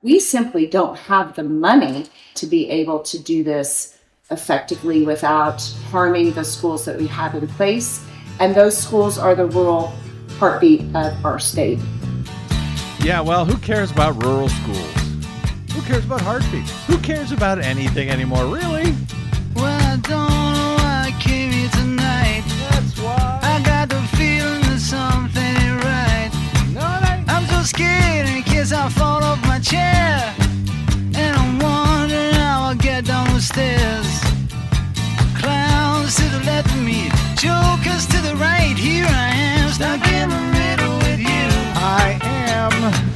We simply don't have the money to be able to do this effectively without harming the schools that we have in place. And those schools are the rural heartbeat of our state. Yeah, well, who cares about rural schools? Who cares about heartbeats? Who cares about anything anymore, really? Well, I don't know why I came here tonight. That's why. I got the feeling that something ain't right. I'm so scared in case I fall off my chair. And I'm wondering how I'll get down the stairs. Clowns to the left of me, jokers to the right. Here I am, stuck in the middle with you. I am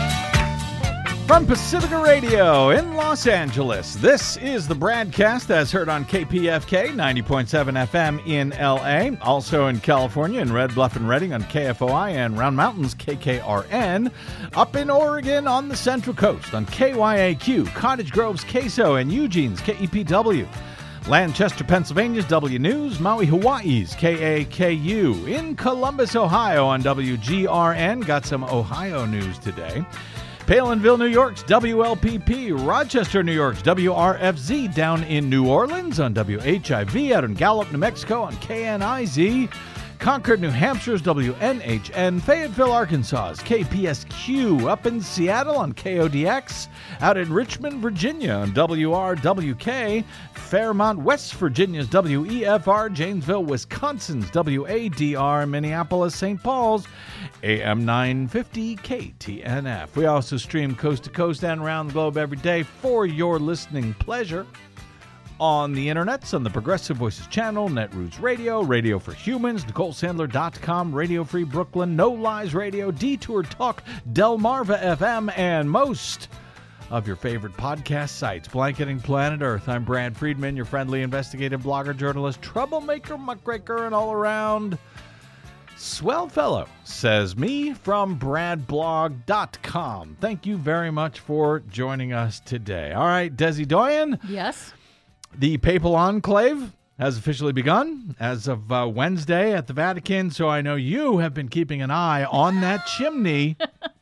from Pacifica Radio in Los Angeles. This is the broadcast as heard on KPFK 90.7 FM in LA, also in California in Red Bluff and Redding on KFOI, and Round Mountains KKRN, up in Oregon on the Central Coast on KYAQ, Cottage Grove's KSO, and Eugene's KEPW. Lancaster, Pennsylvania's W News, Maui, Hawaii's KAKU, in Columbus, Ohio on WGRN. Got some Ohio news today. Palinville, New York's WLPP, Rochester, New York's WRFZ, down in New Orleans on WHIV, out in Gallup, New Mexico on KNIZ, Concord, New Hampshire's WNHN, Fayetteville, Arkansas's KPSQ, up in Seattle on KODX, out in Richmond, Virginia on WRWK, Fairmont, West Virginia's WEFR, Janesville, Wisconsin's WADR, Minneapolis, St. Paul's AM 950 KTNF. We also stream coast to coast and around the globe every day for your listening pleasure on the internets, on the Progressive Voices channel, Netroots Radio, Radio for Humans, NicoleSandler.com, Radio Free Brooklyn, No Lies Radio, Detour Talk, Delmarva FM, and most of your favorite podcast sites. Blanketing Planet Earth. I'm Brad Friedman, your friendly investigative blogger, journalist, troublemaker, muckraker, and all-around swell fellow, says me from bradblog.com. Thank you very much for joining us today. All right, Desi Doyen. Yes. The Papal Enclave has officially begun as of Wednesday at the Vatican, so I know you have been keeping an eye on that chimney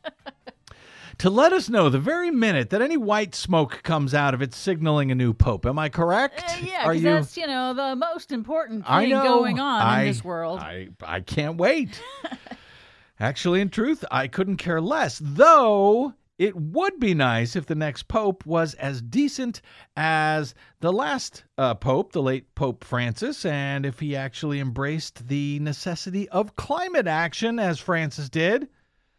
to let us know the very minute that any white smoke comes out of it signaling a new pope. Am I correct? Yeah, because that's, the most important thing going on in this world. I can't wait. Actually, in truth, I couldn't care less, though it would be nice if the next pope was as decent as the last pope, the late Pope Francis, and if he actually embraced the necessity of climate action as Francis did.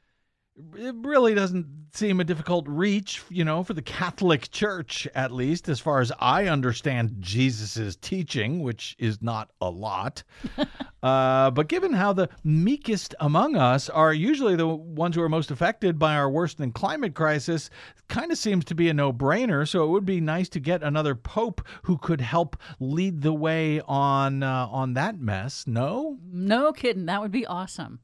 It really doesn't seem a difficult reach, for the Catholic Church, at least, as far as I understand Jesus's teaching, which is not a lot. But given how the meekest among us are usually the ones who are most affected by our worsening climate crisis, kind of seems to be a no-brainer. So it would be nice to get another pope who could help lead the way on that mess. No? No kidding. That would be awesome.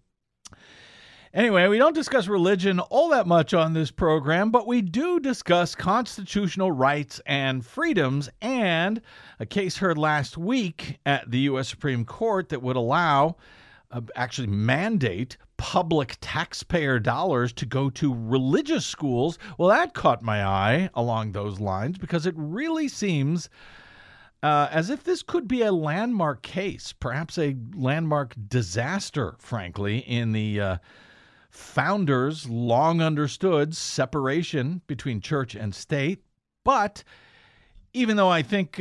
Anyway, we don't discuss religion all that much on this program, but we do discuss constitutional rights and freedoms, and a case heard last week at the U.S. Supreme Court that would allow, actually mandate, public taxpayer dollars to go to religious schools. Well, that caught my eye along those lines because it really seems as if this could be a landmark case, perhaps a landmark disaster, frankly, in the founders' long understood separation between church and state. But even though I think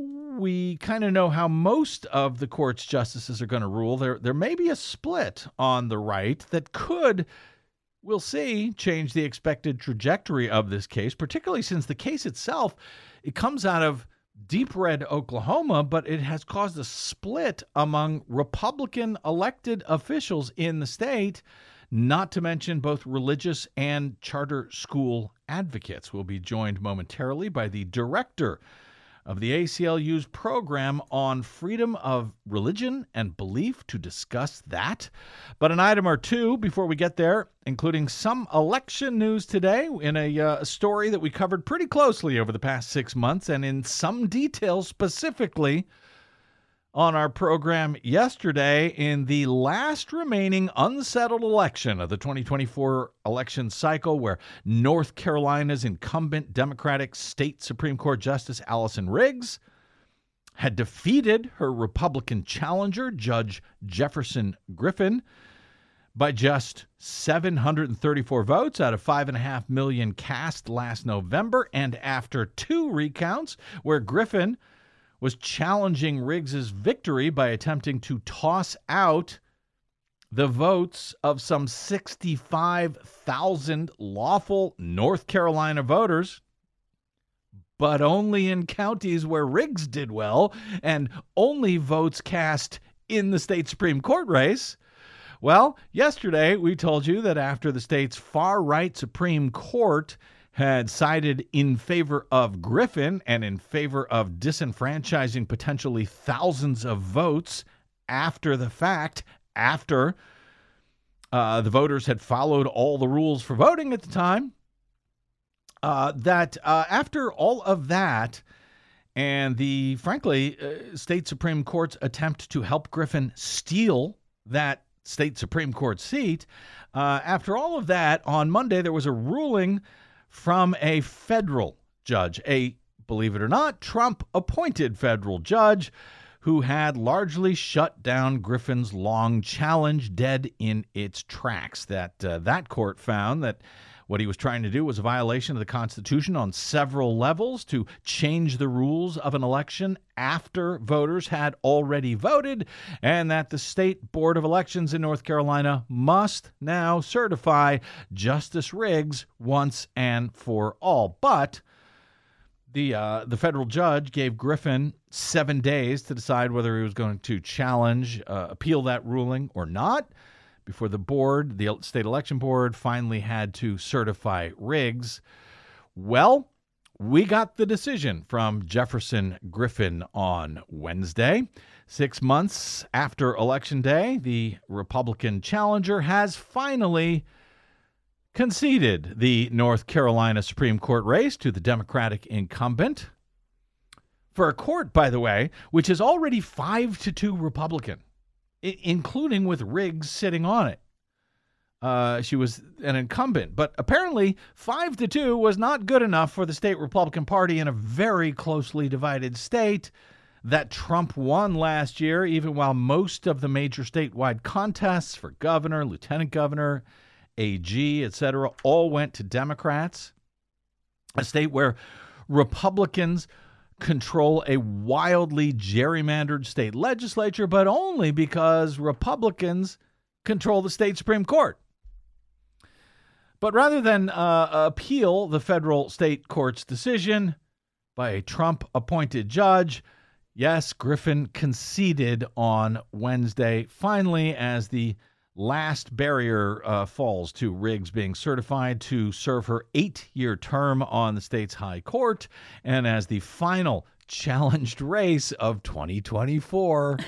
we kind of know how most of the court's justices are going to rule, there may be a split on the right that could, we'll see, change the expected trajectory of this case, particularly since the case itself, it comes out of deep red Oklahoma, but it has caused a split among Republican elected officials in the state, not to mention both religious and charter school advocates. We'll be joined momentarily by the director of the ACLU's program on freedom of religion and belief to discuss that. But an item or two before we get there, including some election news today in a story that we covered pretty closely over the past 6 months and in some detail specifically on our program yesterday in the last remaining unsettled election of the 2024 election cycle, where North Carolina's incumbent Democratic State Supreme Court Justice Allison Riggs had defeated her Republican challenger, Judge Jefferson Griffin, by just 734 votes out of 5.5 million cast last November. And after 2 recounts where Griffin was challenging Riggs's victory by attempting to toss out the votes of some 65,000 lawful North Carolina voters, but only in counties where Riggs did well and only votes cast in the state Supreme Court race. Well, yesterday we told you that after the state's far-right Supreme Court had sided in favor of Griffin and in favor of disenfranchising potentially thousands of votes after the fact, after the voters had followed all the rules for voting at the time, after all of that and the, frankly, state Supreme Court's attempt to help Griffin steal that state Supreme Court seat, after all of that, on Monday there was a ruling from a federal judge, a, believe it or not, Trump-appointed federal judge who had largely shut down Griffin's long challenge dead in its tracks. That court found that what he was trying to do was a violation of the Constitution on several levels to change the rules of an election after voters had already voted, and that the State Board of Elections in North Carolina must now certify Justice Riggs once and for all. But the federal judge gave Griffin 7 days to decide whether he was going to appeal that ruling or not, before the state election board finally had to certify Riggs. Well, we got the decision from Jefferson Griffin on Wednesday. 6 months after Election Day, the Republican challenger has finally conceded the North Carolina Supreme Court race to the Democratic incumbent, for a court, by the way, which is already 5-2 Republican, including with Riggs sitting on it. She was an incumbent, but apparently 5-2 was not good enough for the state Republican Party in a very closely divided state that Trump won last year, even while most of the major statewide contests for governor, lieutenant governor, AG, etc., all went to Democrats. A state where Republicans control a wildly gerrymandered state legislature, but only because Republicans control the state Supreme Court. But rather than appeal the federal state court's decision by a Trump-appointed judge, yes, Griffin conceded on Wednesday, finally, as the last barrier falls to Riggs being certified to serve her 8-year term on the state's high court, and as the final challenged race of 2024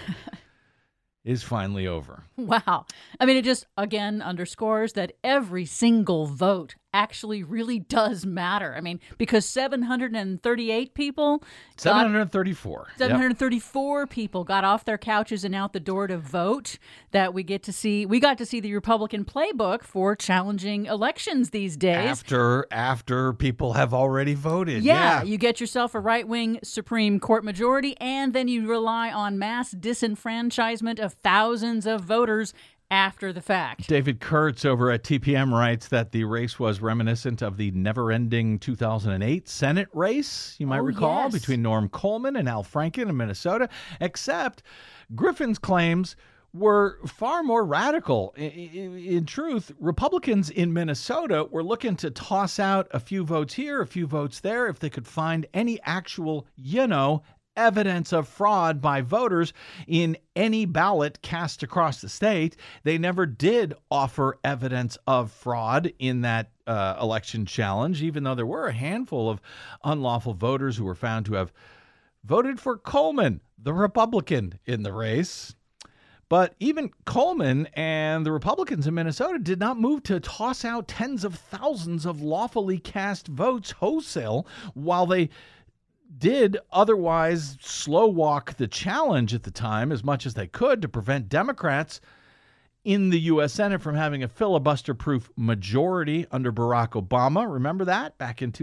is finally over. Wow. I mean, it just, again, underscores that every single vote actually really does matter. I mean, because 738 people... 734. 734 people got off their couches and out the door to vote, that we got to see the Republican playbook for challenging elections these days. After people have already voted. Yeah, you get yourself a right-wing Supreme Court majority, and then you rely on mass disenfranchisement of thousands of voters after the fact. David Kurtz over at TPM writes that the race was reminiscent of the never-ending 2008 Senate race, you might recall, yes, between Norm Coleman and Al Franken in Minnesota, except Griffin's claims were far more radical. In truth, Republicans in Minnesota were looking to toss out a few votes here, a few votes there, if they could find any actual, evidence of fraud by voters in any ballot cast across the state. They never did offer evidence of fraud in that election challenge, even though there were a handful of unlawful voters who were found to have voted for Coleman, the Republican, in the race. But even Coleman and the Republicans in Minnesota did not move to toss out tens of thousands of lawfully cast votes wholesale, while they did otherwise slow walk the challenge at the time as much as they could to prevent Democrats in the U.S. Senate from having a filibuster-proof majority under Barack Obama. Remember that back in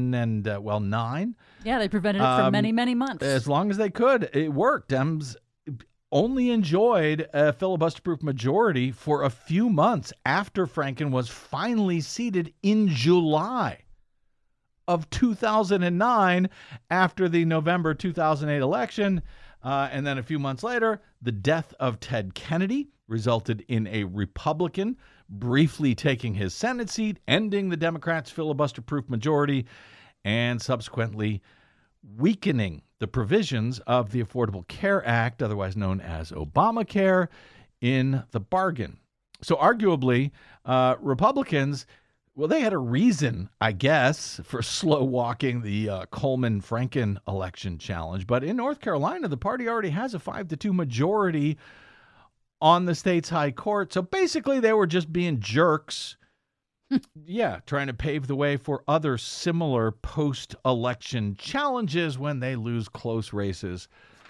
2009? Yeah, they prevented it for many, many months. As long as they could. It worked. Dems only enjoyed a filibuster-proof majority for a few months after Franken was finally seated in July of 2009 after the November 2008 election. And then a few months later, the death of Ted Kennedy resulted in a Republican briefly taking his Senate seat, ending the Democrats' filibuster-proof majority, and subsequently weakening the provisions of the Affordable Care Act, otherwise known as Obamacare, in the bargain. So arguably, Republicans, well, they had a reason, I guess, for slow walking the Coleman-Franken election challenge. But in North Carolina, the party already has a 5-2 majority on the state's high court. So basically, they were just being jerks. Yeah, trying to pave the way for other similar post-election challenges when they lose close races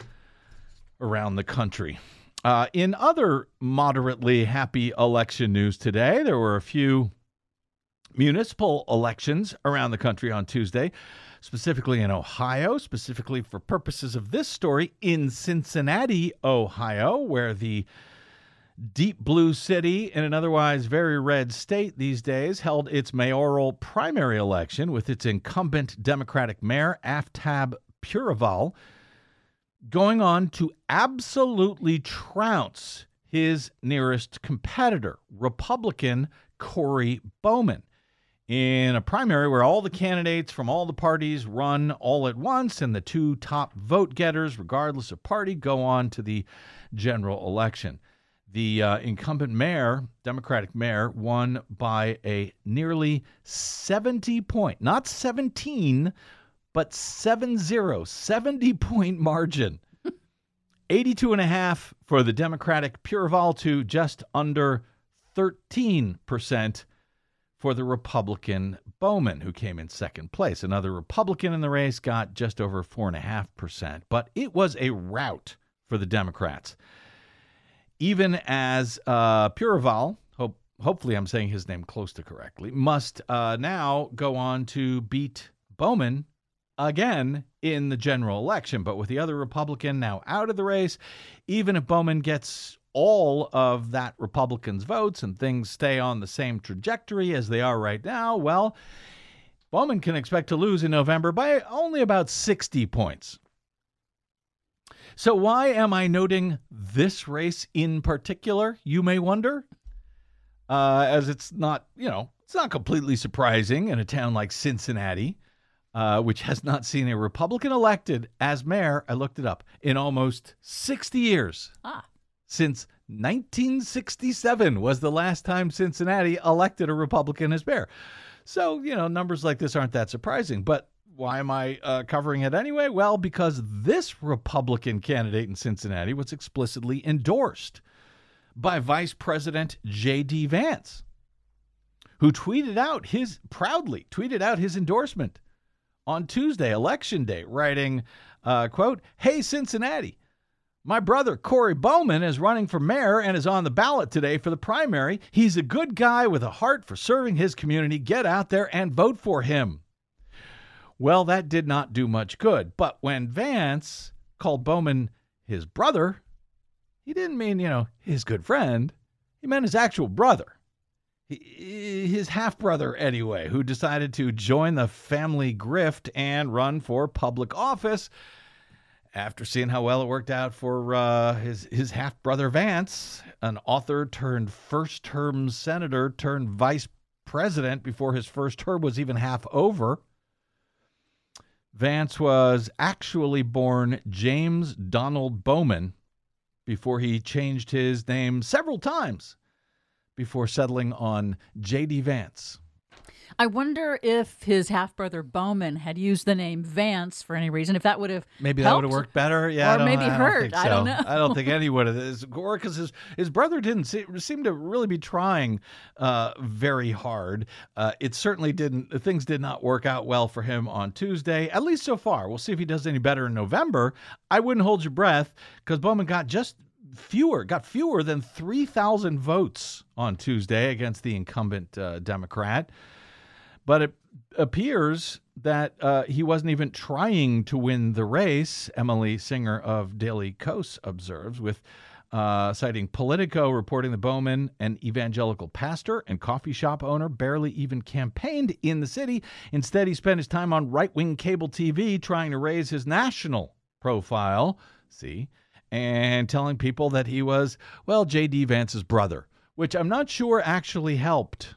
around the country. In other moderately happy election news today, there were a few municipal elections around the country on Tuesday, specifically in Ohio, specifically for purposes of this story, in Cincinnati, Ohio, where the deep blue city in an otherwise very red state these days held its mayoral primary election with its incumbent Democratic mayor, Aftab Purival, going on to absolutely trounce his nearest competitor, Republican Corey Bowman, in a primary where all the candidates from all the parties run all at once, and the two top vote getters, regardless of party, go on to the general election. The incumbent mayor, Democratic mayor, won by a nearly 70-point, not 17, but 70-point margin. 82.5% for the Democratic Purival to just under 13% for the Republican Bowman, who came in second place. Another Republican in the race got just over 4.5%. But it was a rout for the Democrats. Even as Purival, hopefully I'm saying his name close to correctly, must now go on to beat Bowman again in the general election. But with the other Republican now out of the race, even if Bowman gets all of that Republican's votes and things stay on the same trajectory as they are right now, well, Bowman can expect to lose in November by only about 60 points. So why am I noting this race in particular, you may wonder? As it's not, it's not completely surprising in a town like Cincinnati, which has not seen a Republican elected as mayor, I looked it up, in almost 60 years. Since 1967 was the last time Cincinnati elected a Republican as mayor. So, numbers like this aren't that surprising. But why am I covering it anyway? Well, because this Republican candidate in Cincinnati was explicitly endorsed by Vice President J.D. Vance, who proudly tweeted out his endorsement on Tuesday, Election Day, writing, quote, "Hey, Cincinnati, my brother Corey Bowman is running for mayor and is on the ballot today for the primary. He's a good guy with a heart for serving his community. Get out there and vote for him." Well, that did not do much good. But when Vance called Bowman his brother, he didn't mean, his good friend. He meant his actual brother. His half-brother, anyway, who decided to join the family grift and run for public office after seeing how well it worked out for his half-brother Vance, an author turned first-term senator turned vice president before his first term was even half over. Vance was actually born James Donald Bowman before he changed his name several times before settling on J.D. Vance. I wonder if his half-brother Bowman had used the name Vance for any reason, if that would have Maybe helped, that would have worked better. Yeah, or maybe I don't hurt. think so. I don't know. I don't think any would have. Or because his brother didn't seem to really be trying very hard. It certainly didn't. Things did not work out well for him on Tuesday, at least so far. We'll see if he does any better in November. I wouldn't hold your breath because Bowman got fewer than 3,000 votes on Tuesday against the incumbent Democrat. But it appears that he wasn't even trying to win the race, Emily Singer of Daily Kos observes, with citing Politico reporting that Bowman, an evangelical pastor and coffee shop owner, barely even campaigned in the city. Instead, he spent his time on right-wing cable TV trying to raise his national profile, and telling people that he was, well, J.D. Vance's brother, which I'm not sure actually helped.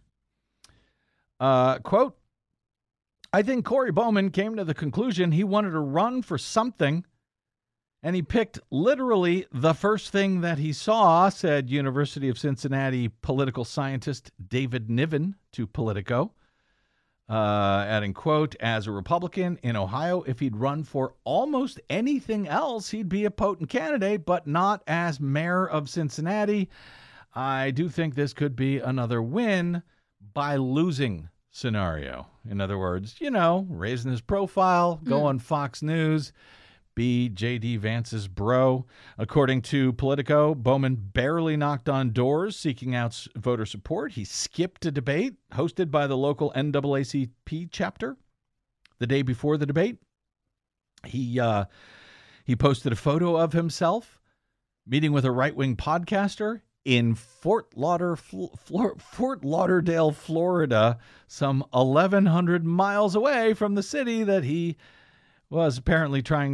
Quote, I think Corey Bowman came to the conclusion he wanted to run for something, and he picked literally the first thing that he saw, said University of Cincinnati political scientist David Niven to Politico, adding, quote, as a Republican in Ohio, if he'd run for almost anything else, he'd be a potent candidate, but not as mayor of Cincinnati. I do think this could be another win by losing scenario. In other words, raising his profile, go on Fox News, be J.D. Vance's bro. According to Politico, Bowman barely knocked on doors seeking out voter support. He skipped a debate hosted by the local NAACP chapter the day before the debate. He posted a photo of himself meeting with a right-wing podcaster in Fort Lauderdale, Florida, some 1,100 miles away from the city that he was apparently trying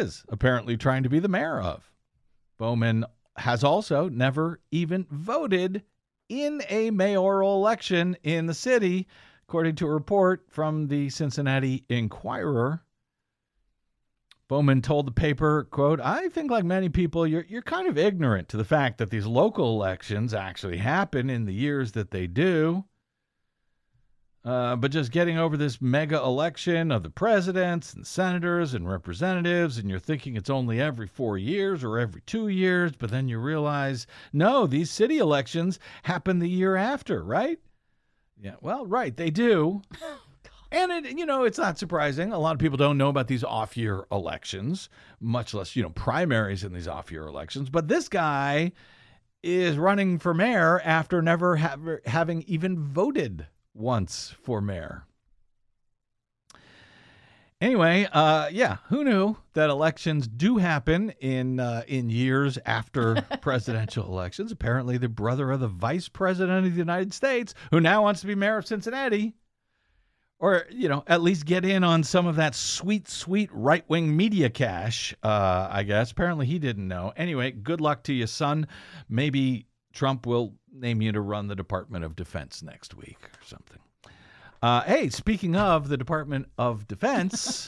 to be the mayor of. Bowman has also never even voted in a mayoral election in the city, according to a report from the Cincinnati Enquirer. Bowman told the paper, quote, I think like many people, you're kind of ignorant to the fact that these local elections actually happen in the years that they do. But just getting over this mega election of the presidents and senators and representatives, and you're thinking it's only every 4 years or every 2 years, but then you realize, no, these city elections happen the year after, right? Yeah, well, right, they do. And it's not surprising. A lot of people don't know about these off-year elections, much less, primaries in these off-year elections. But this guy is running for mayor after never having even voted once for mayor. Anyway, who knew that elections do happen in years after presidential elections? Apparently, the brother of the vice president of the United States, who now wants to be mayor of Cincinnati, or, at least get in on some of that sweet, sweet right-wing media cash, I guess. Apparently he didn't know. Anyway, good luck to you, son. Maybe Trump will name you to run the Department of Defense next week or something. Hey, speaking of the Department of Defense,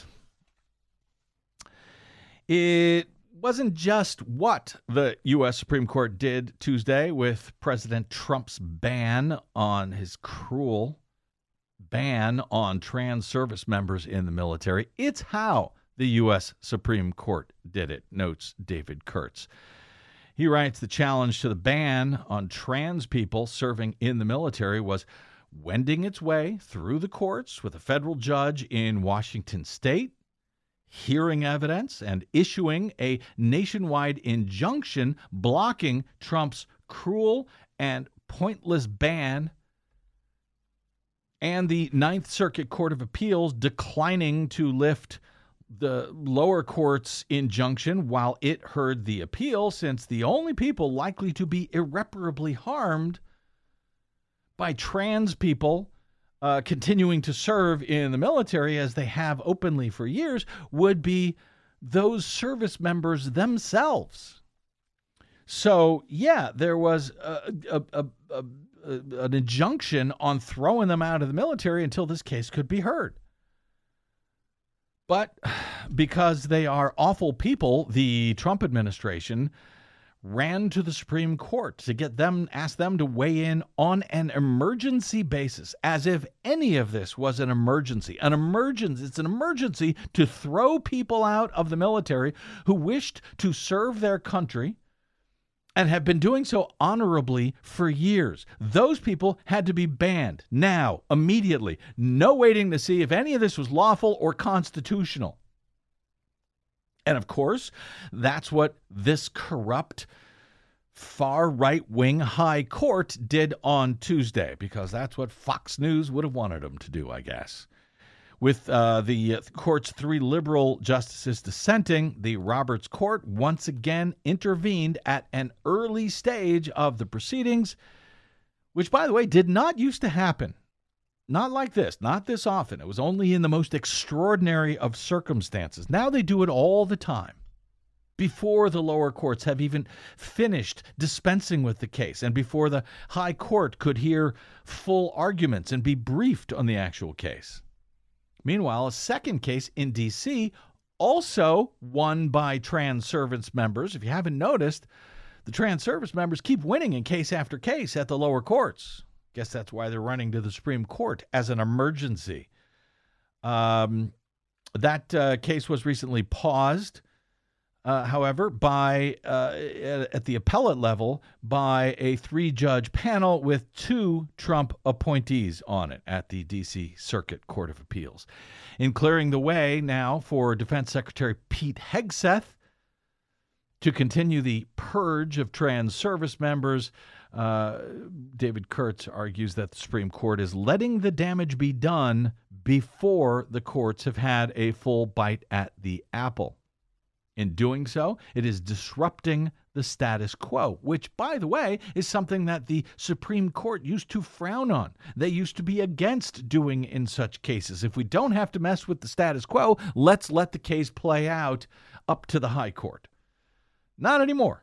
it wasn't just what the U.S. Supreme Court did Tuesday with President Trump's ban on his cruel ban on trans service members in the military. It's how the U.S. Supreme Court did it, notes David Kurtz. He writes, the challenge to the ban on trans people serving in the military was wending its way through the courts with a federal judge in Washington state, hearing evidence, and issuing a nationwide injunction blocking Trump's cruel and pointless ban, and the Ninth Circuit Court of Appeals declining to lift the lower court's injunction while it heard the appeal, since the only people likely to be irreparably harmed by trans people continuing to serve in the military, as they have openly for years, would be those service members themselves. So, yeah, there was an injunction on throwing them out of the military until this case could be heard. But because they are awful people, the Trump administration ran to the Supreme Court to ask them to weigh in on an emergency basis, as if any of this was an emergency. It's an emergency to throw people out of the military who wished to serve their country and have been doing so honorably for years. Those people had to be banned now, immediately. No waiting to see if any of this was lawful or constitutional. And of course, that's what this corrupt, far right-wing high court did on Tuesday, because that's what Fox News would have wanted them to do, I guess. With the court's 3 liberal justices dissenting, the Roberts Court once again intervened at an early stage of the proceedings, which, by the way, did not used to happen. Not like this, not this often. It was only in the most extraordinary of circumstances. Now they do it all the time, before the lower courts have even finished dispensing with the case, and before the high court could hear full arguments and be briefed on the actual case. Meanwhile, a second case in D.C., also won by trans service members. If you haven't noticed, the trans service members keep winning in case after case at the lower courts. Guess that's why they're running to the Supreme Court as an emergency. That case was recently paused, however, at the appellate level by a 3-judge panel with 2 Trump appointees on it at the D.C. Circuit Court of Appeals, in clearing the way now for Defense Secretary Pete Hegseth to continue the purge of trans service members. David Kurtz argues that the Supreme Court is letting the damage be done before the courts have had a full bite at the apple. In doing so, it is disrupting the status quo, which, by the way, is something that the Supreme Court used to frown on. They used to be against doing in such cases. If we don't have to mess with the status quo, let's let the case play out up to the high court. Not anymore.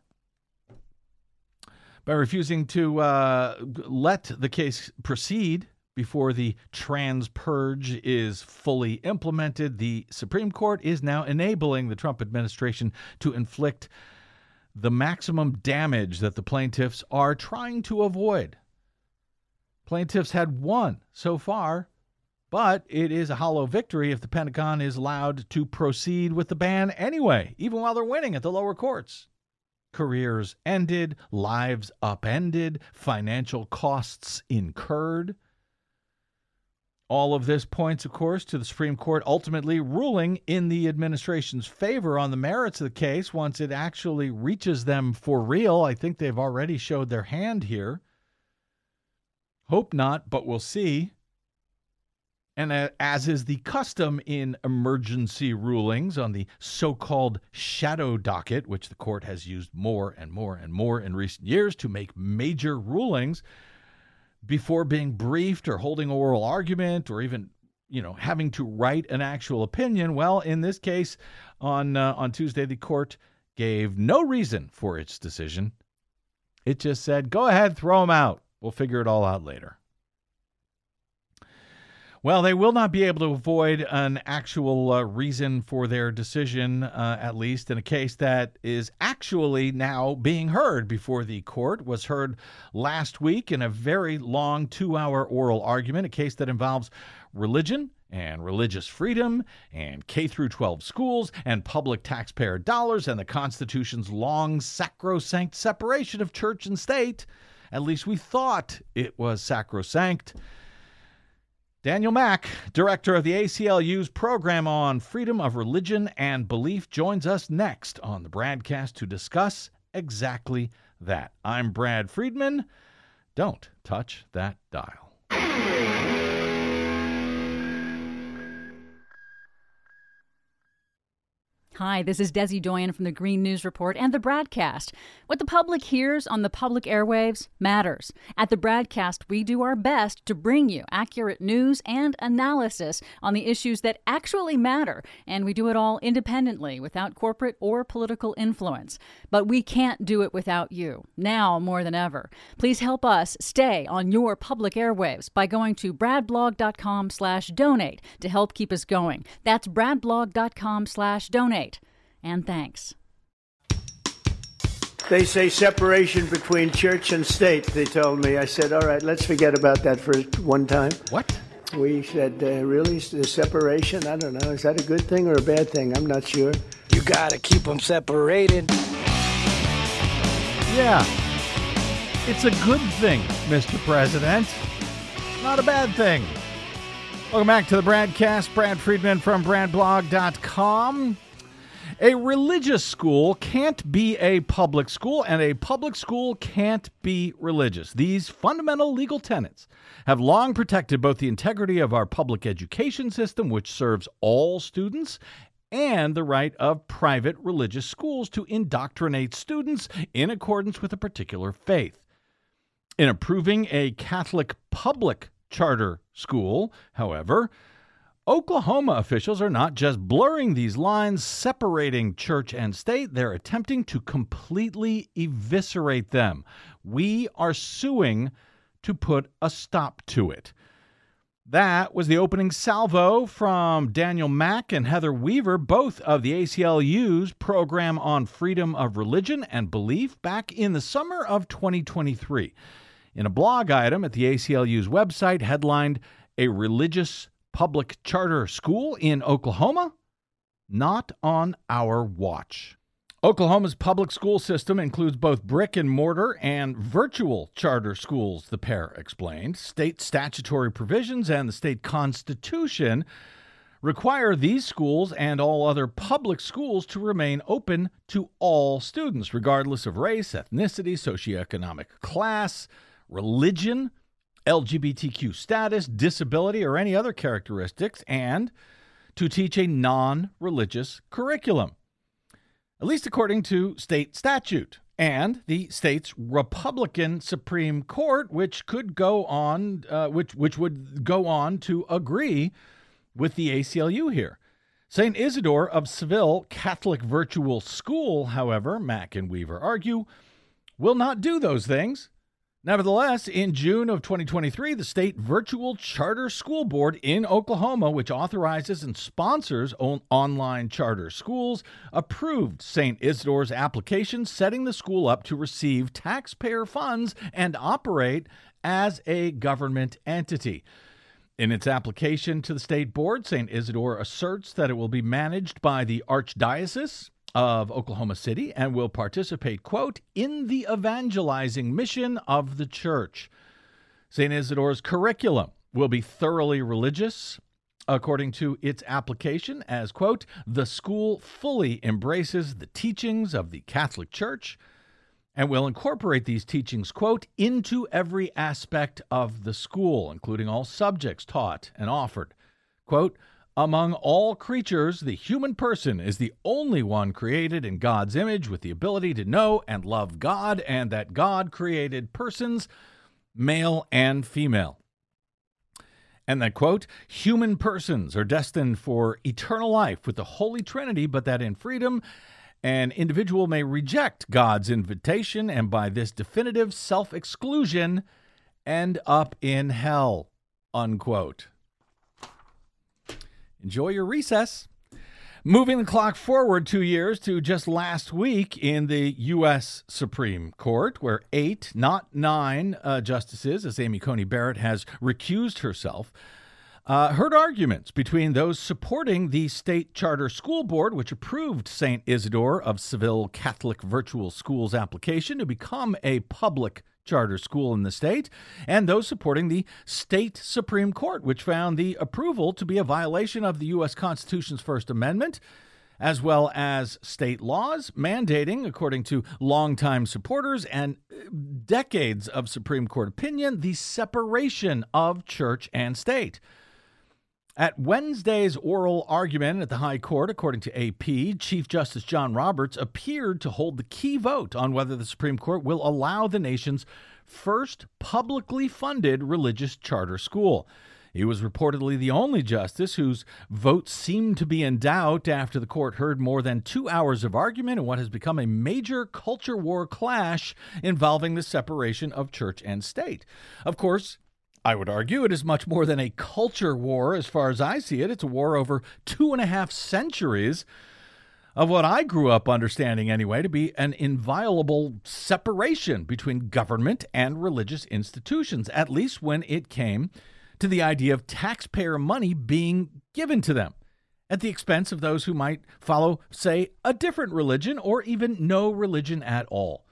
By refusing to let the case proceed before the trans purge is fully implemented, the Supreme Court is now enabling the Trump administration to inflict the maximum damage that the plaintiffs are trying to avoid. Plaintiffs had won so far, but it is a hollow victory if the Pentagon is allowed to proceed with the ban anyway, even while they're winning at the lower courts. Careers ended, lives upended, financial costs incurred. All of this points, of course, to the Supreme Court ultimately ruling in the administration's favor on the merits of the case once it actually reaches them for real. I think they've already showed their hand here. Hope not, but we'll see. And as is the custom in emergency rulings on the so-called shadow docket, which the court has used more and more and more in recent years to make major rulings before being briefed or holding an oral argument or even, having to write an actual opinion. Well, in this case, on Tuesday, the court gave no reason for its decision. It just said, go ahead, throw them out. We'll figure it all out later. Well, they will not be able to avoid an actual reason for their decision, at least in a case that is actually now being heard before the court. Was heard last week in a very long 2-hour oral argument, a case that involves religion and religious freedom and K-12 schools and public taxpayer dollars and the Constitution's long sacrosanct separation of church and state. At least we thought it was sacrosanct. Daniel Mack, director of the ACLU's program on freedom of religion and belief, joins us next on the BradCast to discuss exactly that. I'm Brad Friedman. Don't touch that dial. Hi, this is Desi Doyen from the Green News Report and the BradCast. What the public hears on the public airwaves matters. At the BradCast, we do our best to bring you accurate news and analysis on the issues that actually matter, and we do it all independently, without corporate or political influence. But we can't do it without you, now more than ever. Please help us stay on your public airwaves by going to bradblog.com/donate to help keep us going. That's bradblog.com/donate. And thanks. They say separation between church and state, they told me. I said, all right, let's forget about that for one time. What? We said, really? The separation? I don't know. Is that a good thing or a bad thing? I'm not sure. You gotta keep them separated. Yeah. It's a good thing, Mr. President. Not a bad thing. Welcome back to the Bradcast. Brad Friedman from BradBlog.com. A religious school can't be a public school, and a public school can't be religious. These fundamental legal tenets have long protected both the integrity of our public education system, which serves all students, and the right of private religious schools to indoctrinate students in accordance with a particular faith. In approving a Catholic public charter school, however, Oklahoma officials are not just blurring these lines, separating church and state. They're attempting to completely eviscerate them. We are suing to put a stop to it. That was the opening salvo from Daniel Mack and Heather Weaver, both of the ACLU's program on freedom of religion and belief back in the summer of 2023. In a blog item at the ACLU's website headlined, "A Religious Public Charter School in Oklahoma? Not on our watch." Oklahoma's public school system includes both brick and mortar and virtual charter schools, the pair explained. State statutory provisions and the state constitution require these schools and all other public schools to remain open to all students, regardless of race, ethnicity, socioeconomic class, religion, LGBTQ status, disability, or any other characteristics, and to teach a non-religious curriculum, at least according to state statute and the state's Republican Supreme Court, which could go on, which would go on to agree with the ACLU here. St. Isidore of Seville Catholic Virtual School, however, Mack and Weaver argue, will not do those things. Nevertheless, in June of 2023, the State Virtual Charter School Board in Oklahoma, which authorizes and sponsors online charter schools, approved St. Isidore's application, setting the school up to receive taxpayer funds and operate as a government entity. In its application to the state board, St. Isidore asserts that it will be managed by the Archdiocese of Oklahoma City and will participate, quote, in the evangelizing mission of the church. St. Isidore's curriculum will be thoroughly religious, according to its application, as, quote, the school fully embraces the teachings of the Catholic Church and will incorporate these teachings, quote, into every aspect of the school, including all subjects taught and offered. Quote, among all creatures, the human person is the only one created in God's image with the ability to know and love God, and that God created persons, male and female. And that, quote, human persons are destined for eternal life with the Holy Trinity, but that in freedom, an individual may reject God's invitation and by this definitive self-exclusion end up in hell, unquote. Enjoy your recess. Moving the clock forward 2 years to just last week in the U.S. Supreme Court, where 8, not 9 justices, as Amy Coney Barrett has recused herself, heard arguments between those supporting the State Charter School Board, which approved St. Isidore of Seville Catholic Virtual Schools application to become a public charter school in the state, and those supporting the state Supreme Court, which found the approval to be a violation of the U.S. Constitution's First Amendment, as well as state laws mandating, according to longtime supporters and decades of Supreme Court opinion, the separation of church and state. At Wednesday's oral argument at the High Court, according to AP, Chief Justice John Roberts appeared to hold the key vote on whether the Supreme Court will allow the nation's first publicly funded religious charter school. He was reportedly the only justice whose vote seemed to be in doubt after the court heard more than 2 hours of argument in what has become a major culture war clash involving the separation of church and state. Of course, I would argue it is much more than a culture war as far as I see it. It's a war over 2.5 centuries of what I grew up understanding anyway to be an inviolable separation between government and religious institutions, at least when it came to the idea of taxpayer money being given to them at the expense of those who might follow, say, a different religion or even no religion at all.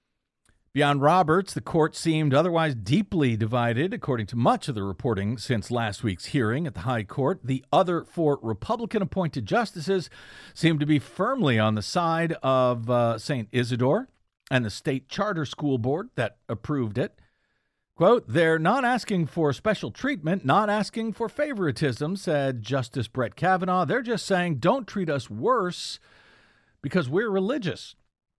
Beyond Roberts, the court seemed otherwise deeply divided, according to much of the reporting since last week's hearing at the High Court. The other 4 Republican-appointed justices seemed to be firmly on the side of St. Isidore and the state charter school board that approved it. Quote, "They're not asking for special treatment, not asking for favoritism," said Justice Brett Kavanaugh. "They're just saying, don't treat us worse because we're religious."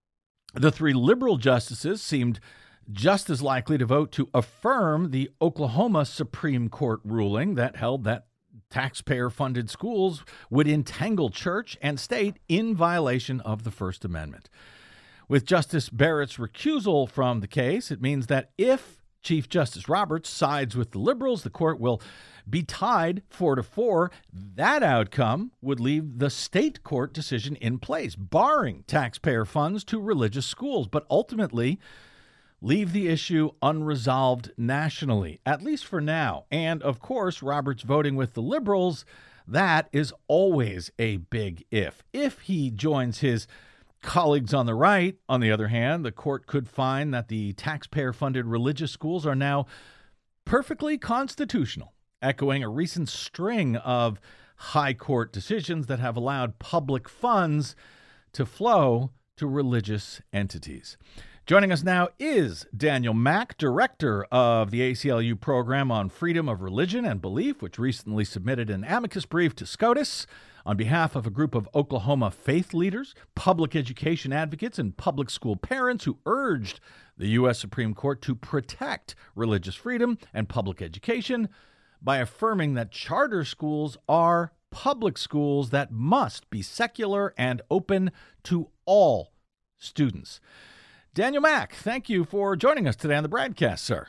The 3 liberal justices seemed just as likely to vote to affirm the Oklahoma Supreme Court ruling that held that taxpayer-funded schools would entangle church and state in violation of the First Amendment. With Justice Barrett's recusal from the case, it means that if Chief Justice Roberts sides with the liberals, the court will be tied 4-4. That outcome would leave the state court decision in place, barring taxpayer funds to religious schools, but ultimately leave the issue unresolved nationally, at least for now. And of course, Roberts voting with the liberals, that is always a big if. If he joins his colleagues on the right, on the other hand, the court could find that the taxpayer-funded religious schools are now perfectly constitutional, echoing a recent string of high court decisions that have allowed public funds to flow to religious entities. Joining us now is Daniel Mack, director of the ACLU program on freedom of religion and belief, which recently submitted an amicus brief to SCOTUS on behalf of a group of Oklahoma faith leaders, public education advocates, and public school parents who urged the U.S. Supreme Court to protect religious freedom and public education by affirming that charter schools are public schools that must be secular and open to all students. Daniel Mack, thank you for joining us today on the broadcast, sir.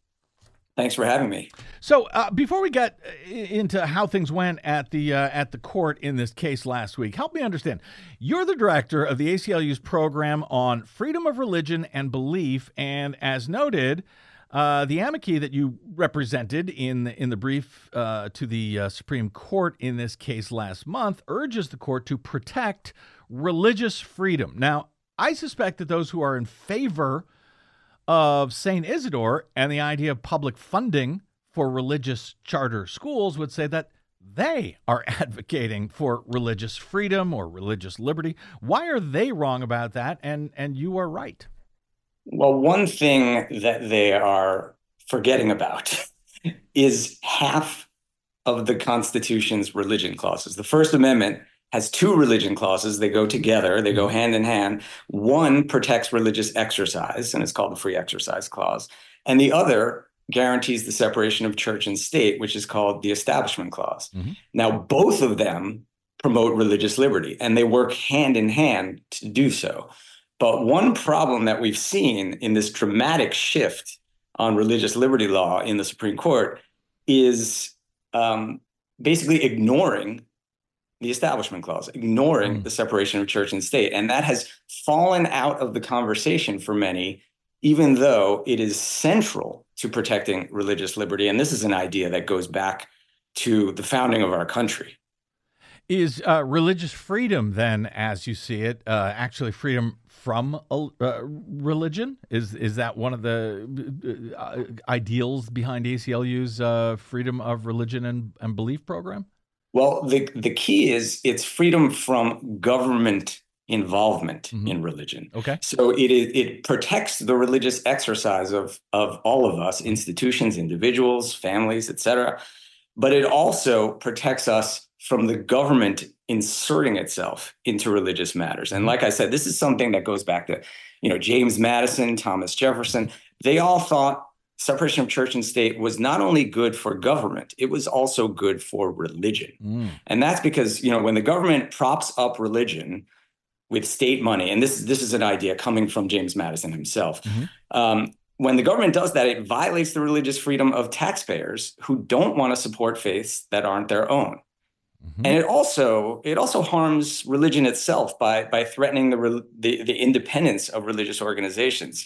Thanks for having me. So before we get into how things went at the court in this case last week, help me understand. You're the director of the ACLU's program on freedom of religion and belief, and as noted, the amici that you represented in the brief to the Supreme Court in this case last month urges the court to protect religious freedom. Now, I suspect that those who are in favor of St. Isidore and the idea of public funding for religious charter schools would say that they are advocating for religious freedom or religious liberty. Why are they wrong about that? And you are right. Well, one thing that they are forgetting about is half of the Constitution's religion clauses. The First Amendment has 2 religion clauses. They go together. They go hand in hand. One protects religious exercise, and it's called the Free Exercise Clause. And the other guarantees the separation of church and state, which is called the Establishment Clause. Mm-hmm. Now, both of them promote religious liberty, and they work hand in hand to do so. But one problem that we've seen in this dramatic shift on religious liberty law in the Supreme Court is basically ignoring the Establishment Clause, ignoring the separation of church and state. And that has fallen out of the conversation for many, even though it is central to protecting religious liberty. And this is an idea that goes back to the founding of our country. Is religious freedom, then, as you see it, actually freedom from religion? Is that one of the ideals behind ACLU's freedom of religion and belief program? Well, the key is it's freedom from government involvement in religion. Okay. So it protects the religious exercise of all of us, institutions, individuals, families, etc. But it also protects us from the government inserting itself into religious matters. And like I said, this is something that goes back to, James Madison, Thomas Jefferson. They all thought separation of church and state was not only good for government, it was also good for religion. And that's because, when the government props up religion with state money, and this is an idea coming from James Madison himself, when the government does that, it violates the religious freedom of taxpayers who don't want to support faiths that aren't their own. And it also harms religion itself by threatening the independence of religious organizations.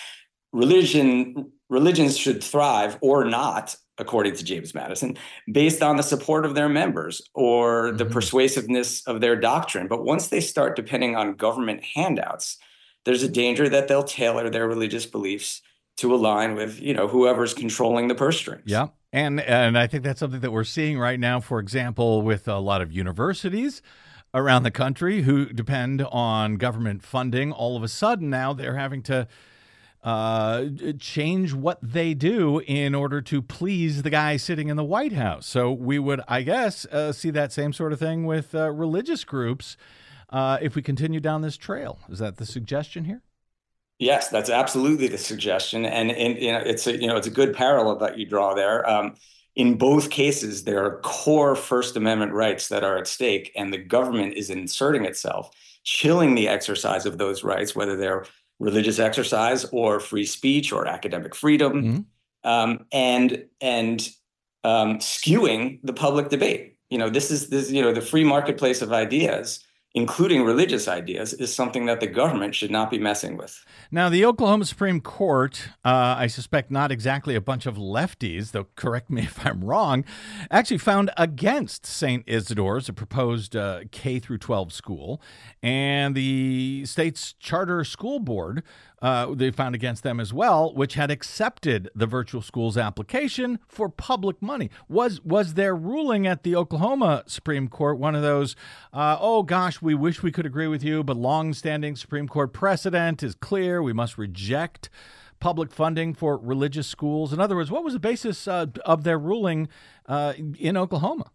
Religions should thrive or not, according to James Madison, based on the support of their members or the persuasiveness of their doctrine. But once they start depending on government handouts, there's a danger that they'll tailor their religious beliefs to align with, whoever's controlling the purse strings. Yeah. And I think that's something that we're seeing right now, for example, with a lot of universities around the country who depend on government funding. All of a sudden now they're having to change what they do in order to please the guy sitting in the White House. So we would, I guess, see that same sort of thing with religious groups if we continue down this trail. Is that the suggestion here? Yes, that's absolutely the suggestion, and it's a good parallel that you draw there. In both cases, there are core First Amendment rights that are at stake, and the government is inserting itself, chilling the exercise of those rights, whether they're religious exercise or free speech or academic freedom, and skewing the public debate. This is the free marketplace of ideas, including religious ideas, is something that the government should not be messing with. Now, the Oklahoma Supreme Court, I suspect not exactly a bunch of lefties, though correct me if I'm wrong, actually found against St. Isidore's, a proposed K through 12 school, and the state's charter school board, they found against them as well, which had accepted the virtual schools application for public money. Was their ruling at the Oklahoma Supreme Court one of those, oh gosh, we wish we could agree with you, but long-standing Supreme Court precedent is clear, we must reject public funding for religious schools? In other words, what was the basis of their ruling in Oklahoma?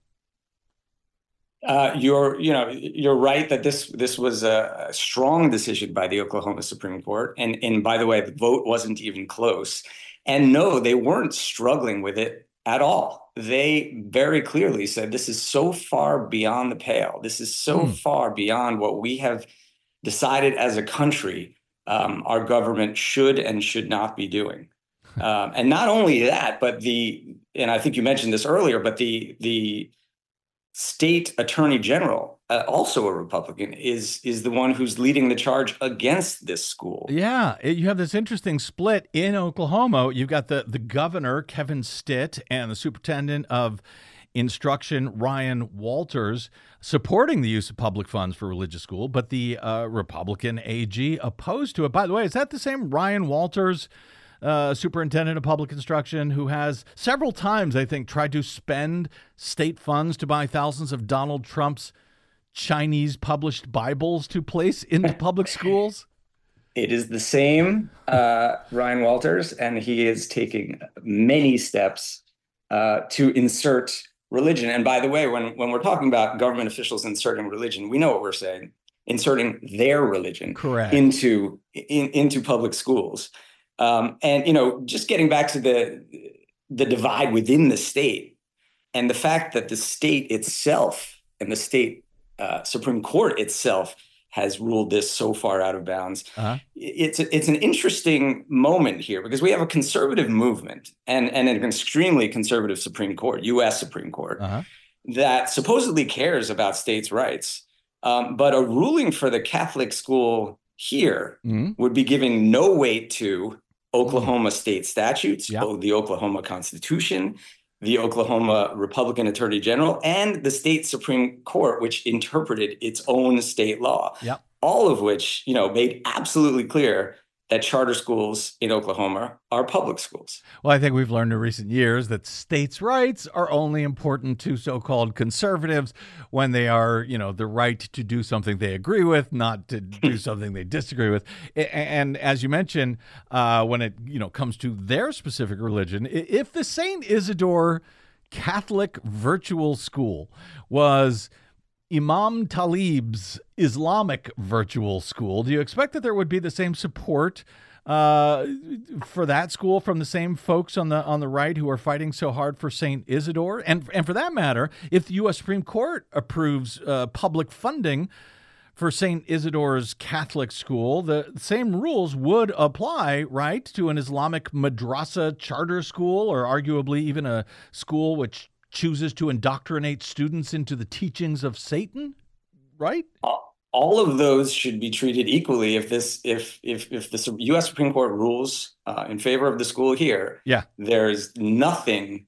You're right that this was a strong decision by the Oklahoma Supreme Court, and by the way, the vote wasn't even close. And no, they weren't struggling with it at all. They very clearly said this is so far beyond the pale. This is so far beyond what we have decided as a country our government should and should not be doing. And not only that, but and I think you mentioned this earlier, but the state attorney general, also a Republican, is the one who's leading the charge against this school. Yeah, you have this interesting split in Oklahoma. You've got the governor, Kevin Stitt, and the superintendent of instruction, Ryan Walters, supporting the use of public funds for religious school, but the Republican AG opposed to it. By the way, is that the same Ryan Walters, superintendent of public instruction, who has several times, I think, tried to spend state funds to buy thousands of Donald Trump's Chinese published Bibles to place into public schools? It is the same Ryan Walters, and he is taking many steps to insert religion. And by the way, when we're talking about government officials inserting religion, we know what we're saying: inserting their religion into public schools. And just getting back to the divide within the state, and the fact that the state itself and the state Supreme Court itself has ruled this so far out of bounds. It's an interesting moment here because we have a conservative movement and an extremely conservative Supreme Court, U.S. Supreme Court, that supposedly cares about states' rights. But a ruling for the Catholic school here would be giving no weight to Oklahoma state statutes, the Oklahoma Constitution, the Oklahoma Republican Attorney General, and the state Supreme Court, which interpreted its own state law, all of which, made absolutely clear that charter schools in Oklahoma are public schools. Well, I think we've learned in recent years that states' rights are only important to so-called conservatives when they are, the right to do something they agree with, not to do something they disagree with. And as you mentioned, when it, comes to their specific religion, if the St. Isidore Catholic virtual school was Imam Talib's Islamic virtual school, do you expect that there would be the same support for that school from the same folks on the right who are fighting so hard for St. Isidore? And for that matter, if the U.S. Supreme Court approves public funding for St. Isidore's Catholic school, the same rules would apply, right, to an Islamic madrasa charter school, or arguably even a school which chooses to indoctrinate students into the teachings of Satan, right? All of those should be treated equally. If the U.S. Supreme Court rules in favor of the school here, there's nothing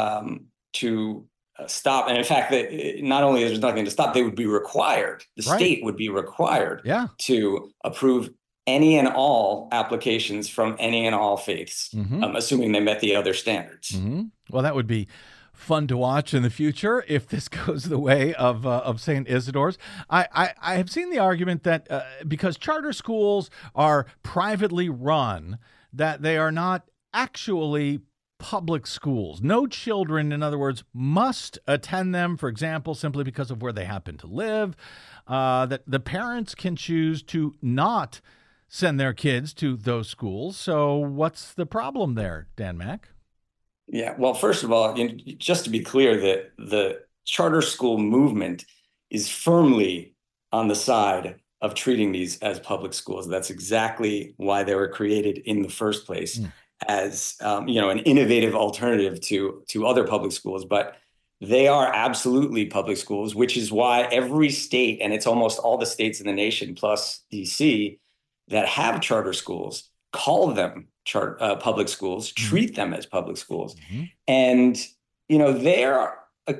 to stop. And in fact, not only is there nothing to stop, they would be required. The state would be required to approve any and all applications from any and all faiths, assuming they met the other standards. Well, that would be fun to watch in the future if this goes the way of St. Isidore's. I have seen the argument that because charter schools are privately run, that they are not actually public schools. No children, in other words, must attend them, for example, simply because of where they happen to live, that the parents can choose to not send their kids to those schools. So what's the problem there, Dan Mack? Yeah, well, first of all, just to be clear, that the charter school movement is firmly on the side of treating these as public schools. That's exactly why they were created in the first place, as an innovative alternative to other public schools. But they are absolutely public schools, which is why every state, and it's almost all the states in the nation plus DC, that have charter schools call them public schools, treat them as public schools. And, they are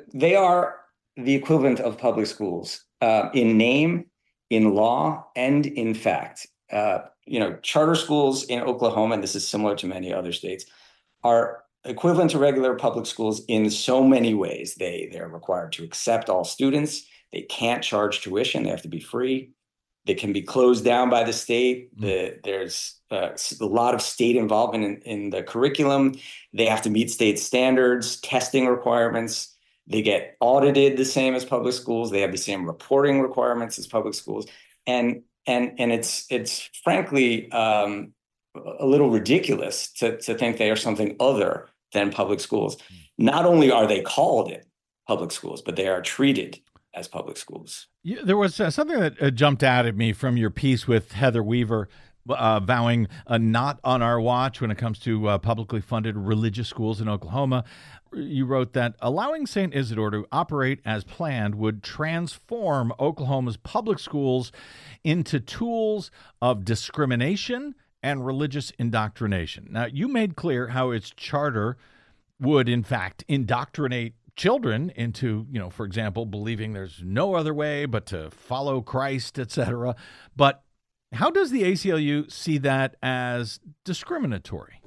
the equivalent of public schools in name, in law, and in fact. Charter schools in Oklahoma, and this is similar to many other states, are equivalent to regular public schools in so many ways. They're required to accept all students. They can't charge tuition. They have to be free. They can be closed down by the state. There's a lot of state involvement in the curriculum. They have to meet state standards, testing requirements. They get audited the same as public schools. They have the same reporting requirements as public schools. And it's frankly a little ridiculous to think they are something other than public schools. Not only are they called public schools, but they are treated as public schools. There was something that jumped out at me from your piece with Heather Weaver, vowing not on our watch when it comes to publicly funded religious schools in Oklahoma. You wrote that allowing St. Isidore to operate as planned would transform Oklahoma's public schools into tools of discrimination and religious indoctrination. Now, you made clear how its charter would, in fact, indoctrinate children into, for example, believing there's no other way but to follow Christ, etc. But how does the ACLU see that as discriminatory?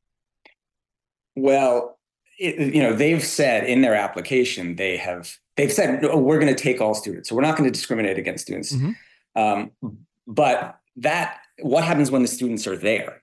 Well, they've said in their application, they've said, we're going to take all students. So we're not going to discriminate against students. But what happens when the students are there?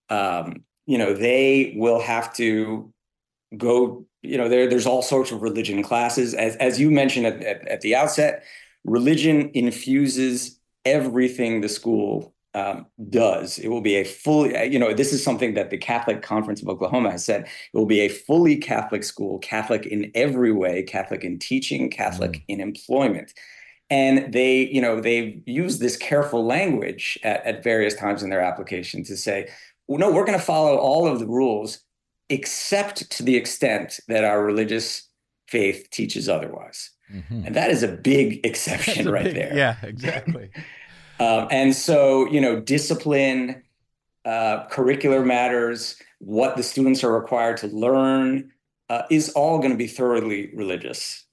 They will have to go, there's all sorts of religion classes. As you mentioned at the outset, religion infuses everything the school does. It will be a fully, this is something that the Catholic Conference of Oklahoma has said, it will be a fully Catholic school, Catholic in every way, Catholic in teaching, Catholic in employment. And they've used this careful language at various times in their application to say, well, no, we're going to follow all of the rules, except to the extent that our religious faith teaches otherwise. And that is a big exception there. Yeah, exactly. And so, discipline, curricular matters, what the students are required to learn is all going to be thoroughly religious.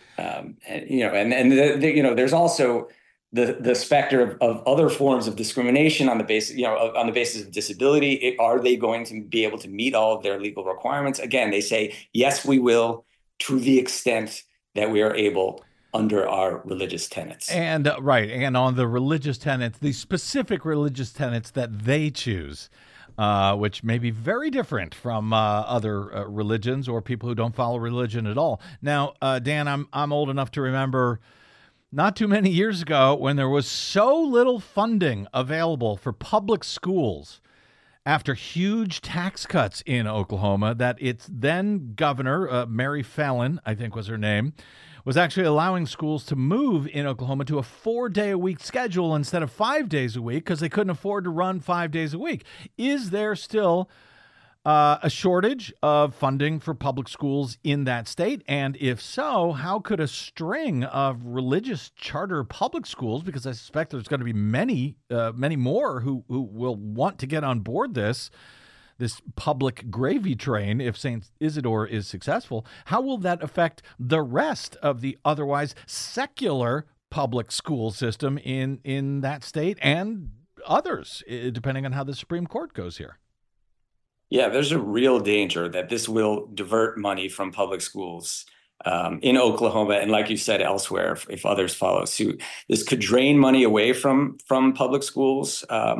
There's also the specter of other forms of discrimination on the basis, on the basis of disability. Are they going to be able to meet all of their legal requirements? Again, they say, yes, we will, to the extent that we are able under our religious tenets. And and on the religious tenets, the specific religious tenets that they choose, which may be very different from other religions or people who don't follow religion at all. Now, Dan, I'm old enough to remember not too many years ago when there was so little funding available for public schools after huge tax cuts in Oklahoma that its then governor, Mary Fallin, I think was her name, was actually allowing schools to move in Oklahoma to a 4-day-a-week schedule instead of 5 days a week because they couldn't afford to run 5 days a week. Is there still a shortage of funding for public schools in that state? And if so, how could a string of religious charter public schools, because I suspect there's going to be many more who will want to get on board this public gravy train if St. Isidore is successful, how will that affect the rest of the otherwise secular public school system in that state and others, depending on how the Supreme Court goes here? Yeah, there's a real danger that this will divert money from public schools in Oklahoma, and like you said, elsewhere, if others follow suit. This could drain money away from public schools,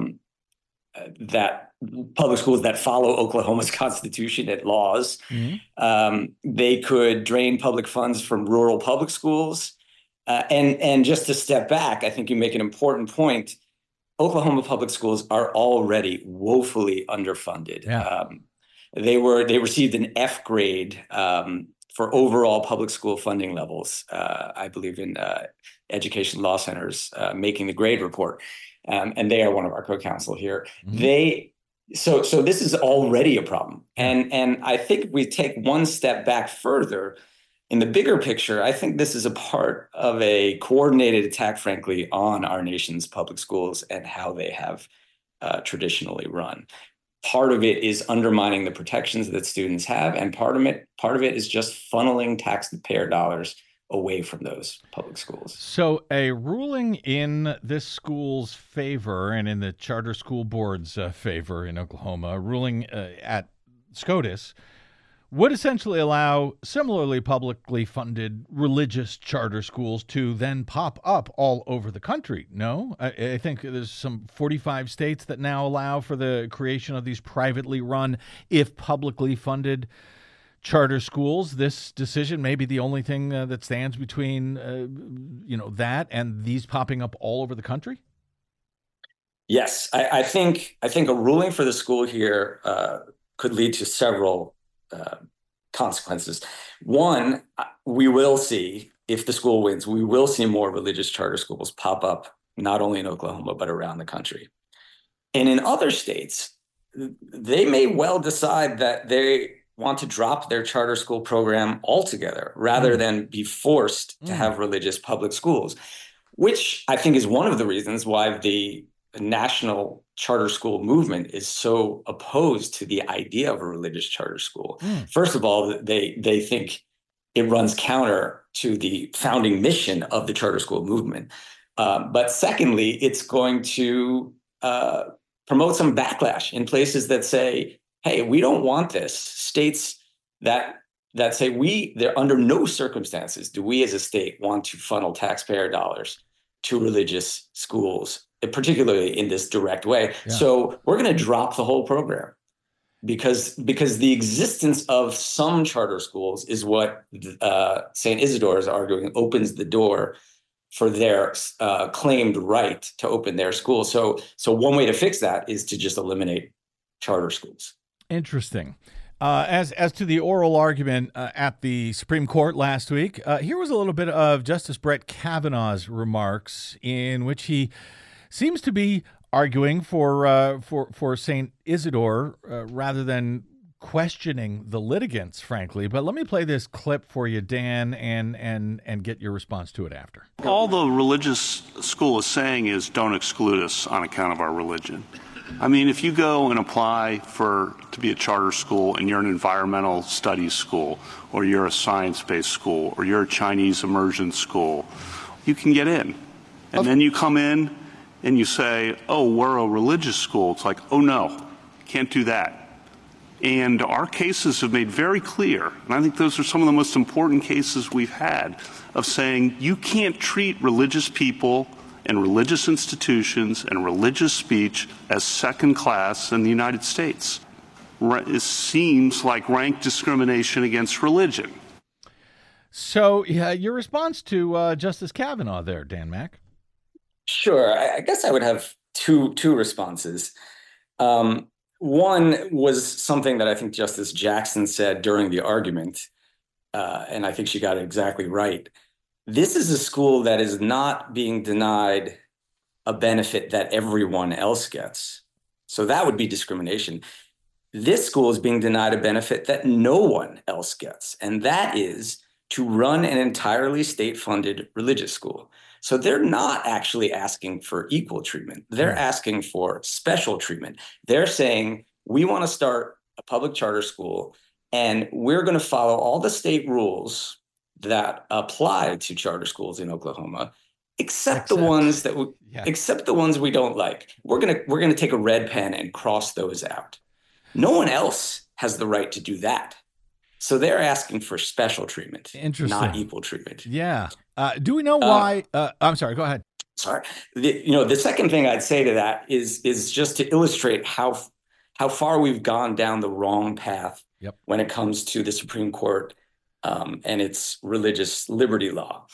that follow Oklahoma's constitution and laws. Mm-hmm. They could drain public funds from rural public schools. And just to step back, I think you make an important point. Oklahoma public schools are already woefully underfunded. Yeah. They received an F grade for overall public school funding levels. I believe in Education Law Center's Making the Grade report, and they are one of our co-counsel here. Mm-hmm. So this is already a problem, and I think if we take one step back further. In the bigger picture, I think this is a part of a coordinated attack, frankly, on our nation's public schools and how they have traditionally run. Part of it is undermining the protections that students have, and part of it is just funneling taxpayer dollars away from those public schools. So a ruling in this school's favor and in the charter school board's favor in Oklahoma, a ruling at SCOTUS, would essentially allow similarly publicly funded religious charter schools to then pop up all over the country. No, I think there's some 45 states that now allow for the creation of these privately run, if publicly funded, charter schools. This decision may be the only thing that stands between, that and these popping up all over the country. Yes, I think a ruling for the school here could lead to several consequences. One, we will see, if the school wins, we will see more religious charter schools pop up, not only in Oklahoma, but around the country. And in other states, they may well decide that they want to drop their charter school program altogether rather than be forced to have religious public schools, which I think is one of the reasons why the national charter school movement is so opposed to the idea of a religious charter school. First of all, they think it runs counter to the founding mission of the charter school movement. But secondly, it's going to promote some backlash in places that say, hey, we don't want this. States that say they're under no circumstances do we as a state want to funnel taxpayer dollars to religious schools, particularly in this direct way. Yeah. So we're going to drop the whole program because the existence of some charter schools is what St. Isidore is arguing opens the door for their claimed right to open their school. So one way to fix that is to just eliminate charter schools. Interesting. As to the oral argument at the Supreme Court last week, here was a little bit of Justice Brett Kavanaugh's remarks in which he seems to be arguing for St. Isidore rather than questioning the litigants, frankly. But let me play this clip for you, Dan, and get your response to it after. All the religious school is saying is don't exclude us on account of our religion. I mean, if you go and apply to be a charter school and you're an environmental studies school, or you're a science-based school, or you're a Chinese immersion school, you can get in. And then you come in and you say, oh, we're a religious school. It's like, oh, no, can't do that. And our cases have made very clear, and I think those are some of the most important cases we've had, of saying you can't treat religious people and religious institutions and religious speech as second class in the United States. It seems like rank discrimination against religion. So your response to Justice Kavanaugh there, Dan Mack? Sure. I guess I would have two responses. One was something that I think Justice Jackson said during the argument, and I think she got it exactly right. This is a school that is not being denied a benefit that everyone else gets. So that would be discrimination. this school is being denied a benefit that no one else gets, and that is to run an entirely state-funded religious school. So they're not actually asking for equal treatment. They're asking for special treatment. They're saying, we want to start a public charter school, and we're going to follow all the state rules that apply to charter schools in Oklahoma, except the ones that except the ones we don't like. We're going to take a red pen and cross those out. No one else has the right to do that. So they're asking for special treatment, not equal treatment. Yeah. Do we know why? I'm sorry, go ahead. Sorry. The second thing I'd say to that is just to illustrate how far we've gone down the wrong path when it comes to the Supreme Court and its religious liberty law.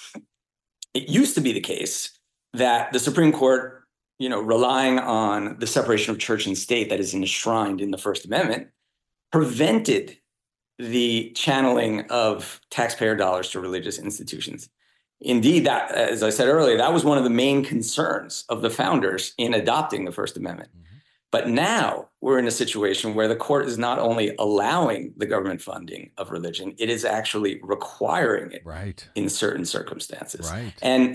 It used to be the case that the Supreme Court, relying on the separation of church and state that is enshrined in the First Amendment, prevented the channeling of taxpayer dollars to religious institutions. Indeed, that, as I said earlier, that was one of the main concerns of the founders in adopting the First Amendment. Mm-hmm. But now we're in a situation where the court is not only allowing the government funding of religion, it is actually requiring it in certain circumstances. Right.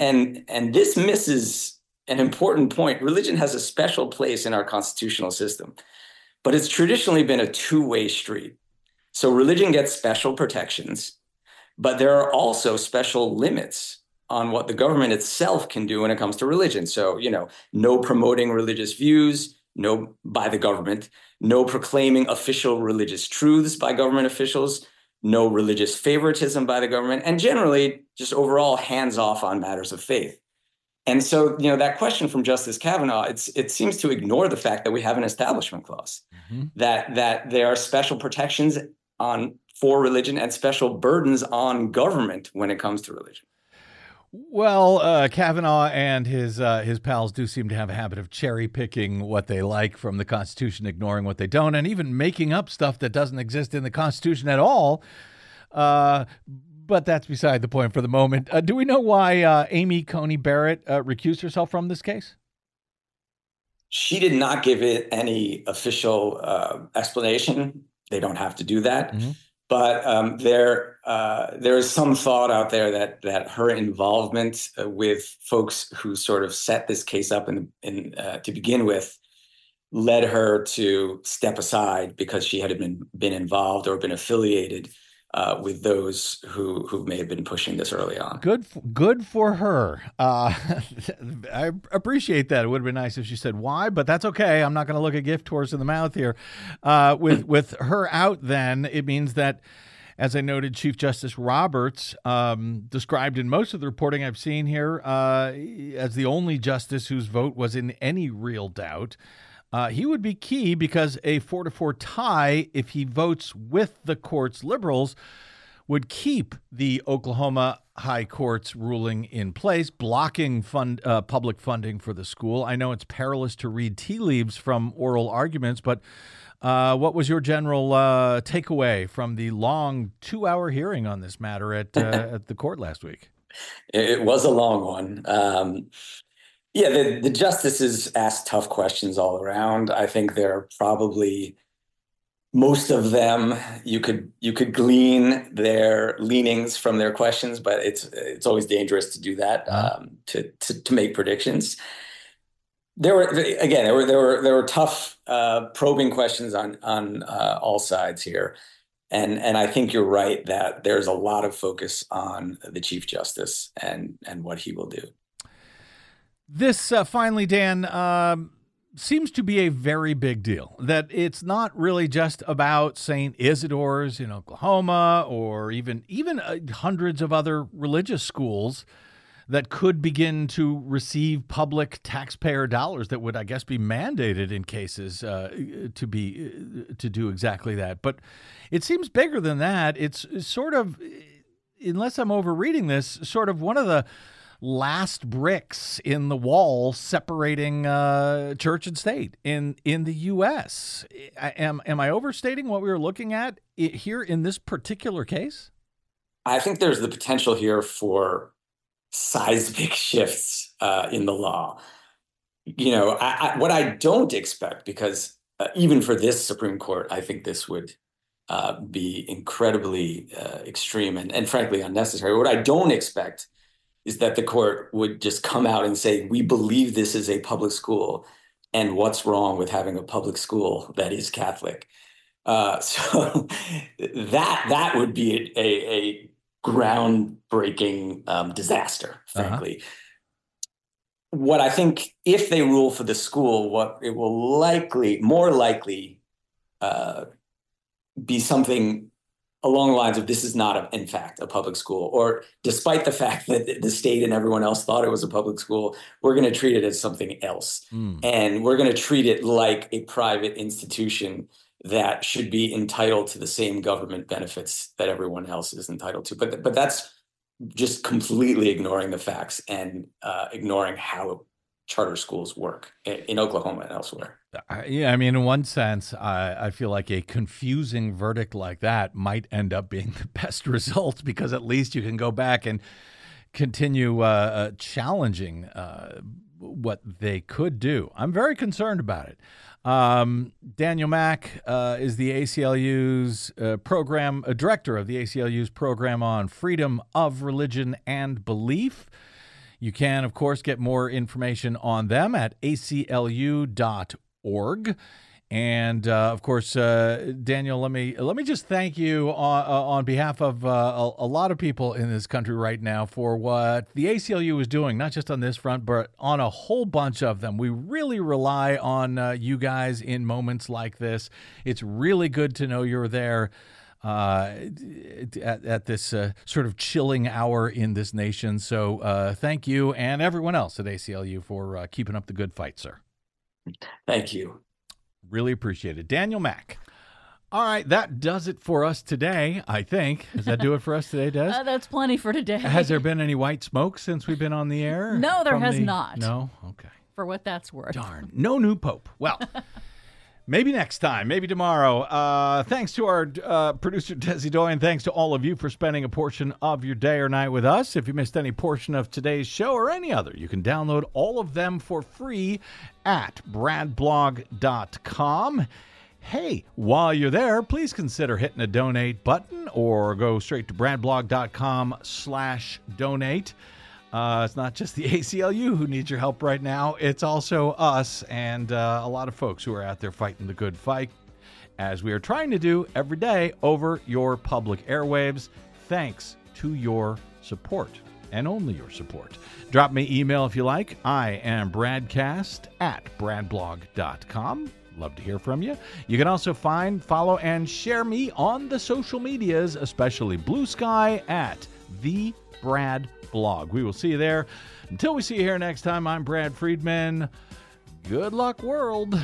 And this misses an important point. Religion has a special place in our constitutional system, but it's traditionally been a two-way street. So religion gets special protections, but there are also special limits on what the government itself can do when it comes to religion. So, no promoting religious views, by the government, no proclaiming official religious truths by government officials, no religious favoritism by the government, and generally just overall hands off on matters of faith. And so, that question from Justice Kavanaugh, it seems to ignore the fact that we have an establishment clause, that there are special protections for religion and special burdens on government when it comes to religion. Well, Kavanaugh and his pals do seem to have a habit of cherry picking what they like from the Constitution, ignoring what they don't, and even making up stuff that doesn't exist in the Constitution at all. But that's beside the point for the moment. Do we know why Amy Coney Barrett recused herself from this case? She did not give it any official explanation. They don't have to do that. Mm-hmm. But there is some thought out there that her involvement with folks who sort of set this case up to begin with led her to step aside because she had been involved or been affiliated with those who may have been pushing this early on. Good for her. I appreciate that. It would have been nice if she said why, but that's okay. I'm not going to look a gift horse in the mouth here. With her out, then it means that, as I noted, Chief Justice Roberts, described in most of the reporting I've seen here as the only justice whose vote was in any real doubt. He would be key because a 4-4 tie, if he votes with the court's liberals, would keep the Oklahoma High Court's ruling in place, blocking public funding for the school. I know it's perilous to read tea leaves from oral arguments, but what was your general takeaway from the long 2-hour hearing on this matter at the court last week? It was a long one. Yeah, the justices asked tough questions all around. I think there are probably most of them you could glean their leanings from their questions, but it's always dangerous to do that to make predictions. There were tough probing questions on all sides here, and I think you're right that there's a lot of focus on the Chief Justice and what he will do. This, finally, Dan, seems to be a very big deal, that it's not really just about St. Isidore's in Oklahoma or even hundreds of other religious schools that could begin to receive public taxpayer dollars that would, I guess, be mandated in cases to do exactly that. But it seems bigger than that. It's sort of, unless I'm overreading this, sort of one of the last bricks in the wall separating church and state in the U.S. Am I overstating what we were looking at here in this particular case? I think there's the potential here for seismic shifts in the law. What I don't expect, because even for this Supreme Court, I think this would be incredibly extreme and frankly unnecessary. What I don't expect is that the court would just come out and say, we believe this is a public school, and what's wrong with having a public school that is Catholic? So that would be a groundbreaking disaster, frankly. What I think, if they rule for the school, what it will more likely be something along the lines of, this is not, in fact, a public school, or despite the fact that the state and everyone else thought it was a public school, we're going to treat it as something else. And we're going to treat it like a private institution that should be entitled to the same government benefits that everyone else is entitled to. But that's just completely ignoring the facts and ignoring how charter schools work in Oklahoma and elsewhere. Yeah, I mean, in one sense, I feel like a confusing verdict like that might end up being the best result, because at least you can go back and continue challenging what they could do. I'm very concerned about it. Daniel Mack is the ACLU's director of the ACLU's program on freedom of religion and belief. You can, of course, get more information on them at aclu.org. And of course, Daniel, let me just thank you on behalf of a lot of people in this country right now for what the ACLU is doing, not just on this front, but on a whole bunch of them. We really rely on you guys in moments like this. It's really good to know you're there at this sort of chilling hour in this nation. So thank you and everyone else at ACLU for keeping up the good fight, sir. Thank you. Really appreciate it. Daniel Mack. All right, that does it for us today, I think. Does that do it for us today, Des? That's plenty for today. Has there been any white smoke since we've been on the air? No, there has not. No? Okay. For what that's worth. Darn. No new pope. Well, maybe next time, maybe tomorrow. Thanks to our producer, Desi Doyen. Thanks to all of you for spending a portion of your day or night with us. If you missed any portion of today's show or any other, you can download all of them for free at bradblog.com. Hey, while you're there, please consider hitting a donate button or go straight to bradblog.com/donate. It's not just the ACLU who needs your help right now. It's also us and a lot of folks who are out there fighting the good fight, as we are trying to do every day over your public airwaves. Thanks to your support, and only your support. Drop me email if you like. I am bradcast@bradblog.com. Love to hear from you. You can also find, follow, and share me on the social medias, especially Blue Sky at The Brad Blog. We will see you there. Until we see you here next time, I'm Brad Friedman. Good luck, world.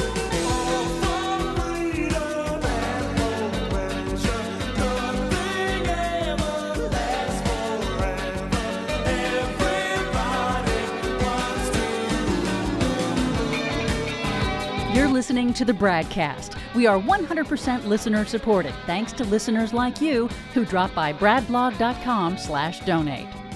You're listening to the Bradcast. We are 100% listener supported, thanks to listeners like you who drop by bradblog.com/donate.